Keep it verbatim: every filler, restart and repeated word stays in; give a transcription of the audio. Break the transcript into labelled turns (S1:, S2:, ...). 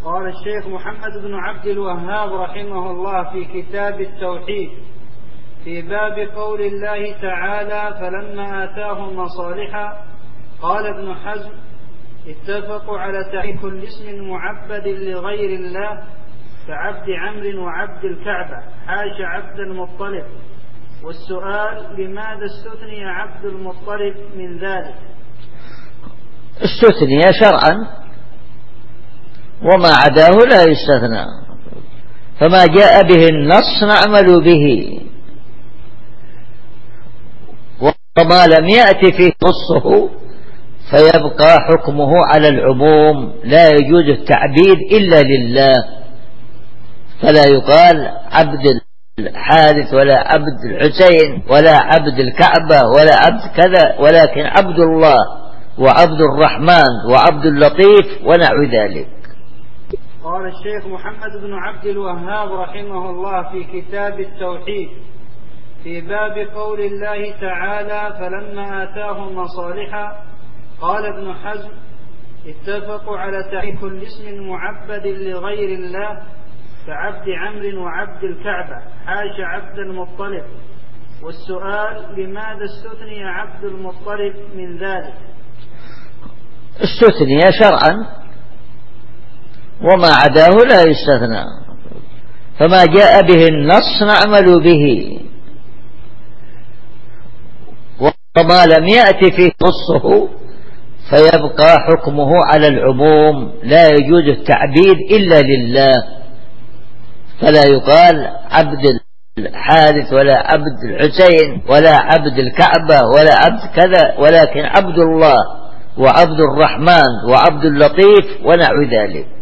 S1: قال الشيخ محمد بن عبد الوهاب رحمه الله في كتاب التوحيد في باب قول الله تعالى فلما آتاهم مصالحا قال ابن حزم اتفقوا على تعريف كل اسم معبد لغير الله كعبد عمرو وعبد الكعبة حاش عبد المطلب، والسؤال لماذا استثني عبد المطلب من ذلك؟
S2: استثني شرعا وما عداه لا يستثنى، فما جاء به النص نعمل به، وما لم يأتي فيه نصه فيبقى حكمه على العموم، لا يجوز التعبيد إلا لله، فلا يقال عبد الحارث ولا عبد الحسين ولا عبد الكعبة ولا عبد كذا، ولكن عبد الله وعبد الرحمن وعبد اللطيف ونحو ذلك.
S1: قال الشيخ محمد بن عبد الوهاب رحمه الله في كتاب التوحيد في باب قول الله تعالى فلما آتاهم مصالحا قال ابن حزم اتفقوا على تعريف كل اسم معبد لغير الله كعبد عمرو وعبد الكعبة حاش عبد المطلب، والسؤال لماذا استثني عبد المطلب من ذلك؟
S2: استثني شرعا وما عداه لا يستثنى، فما جاء به النص نعمل به، وما لم يأتي فيه نصه فيبقى حكمه على العموم، لا يجوز التعبيد إلا لله، فلا يقال عبد الحارث ولا عبد الحسين ولا عبد الكعبة ولا عبد كذا، ولكن عبد الله وعبد الرحمن وعبد اللطيف ونحو ذلك.